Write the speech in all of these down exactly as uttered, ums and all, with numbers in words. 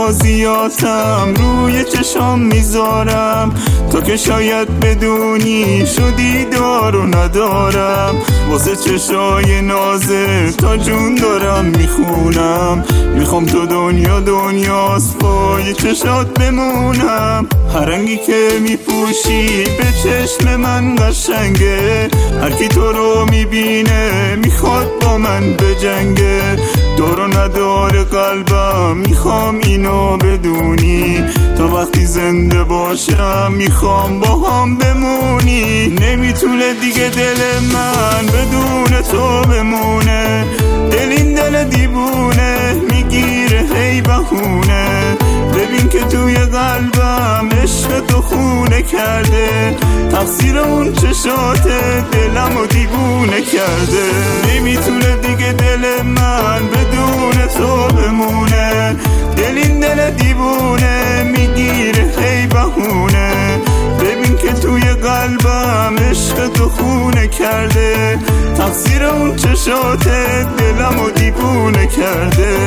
ریاضیاتم روی چشام میذارم، تا که شاید بدونی شدی دار و ندارم. واسه چشای نازه تا جون دارم میخونم، میخوام تو دنیا دنیاست پای چشات بمونم. هر رنگی که میپوشی به چشم من قشنگه، هر کی تو رو میبینه میخواد با من بجنگه. دور و ندار قلبم میخوام اینو بدونی، تا وقتی زنده باشم میخوام با هم بمونی. نمیتونه دیگه دل من بدون تو بمونه، دل این دل دیوونه میگیره هی بهونه. ببین که توی قلبم عشق تو خونه کرده، تقصیر اون چشاته دلمو دیوونه کرده. نمیتونه دیگه دل من بدون تو بمونه، دل این دل دیوونه میگیره هی بهونه. ببین که توی قلبم عشق تو خونه کرده، تقصیر اون چشاته دلمو دیوونه کرده.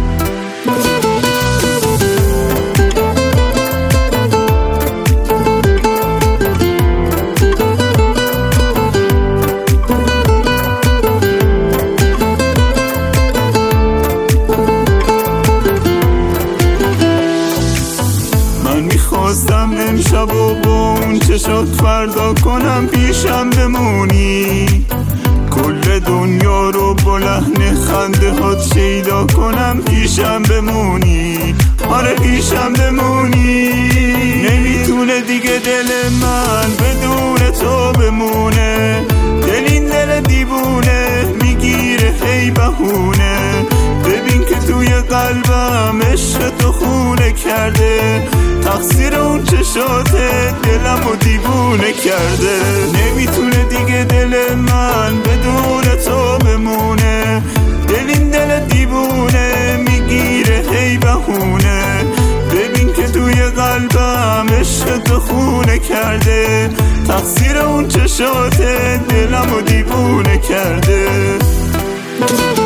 میخواستم امشب و با اون چشات فردا کنم پیشم بمونی، کل دنیا رو با لحن خنده هات شیدا کنم پیشم بمونی. آره پیشم بمونی. نمیتونه دیگه دل من بدون تو بمونه، دل این دل دیوونه میگیره هی بهونه. ببین که توی قلبم عشق تو خونه کرده، تقصیر اون چشاته دلمو دیوونه کرده. نمیتونه دیگه دل من بدون تو بمونه، دل این دل دیوونه میگیره هی بهونه. ببین که توی قلبم عشق تو خونه کرده، تقصیر اون چشاته دلمو دیوونه کرده.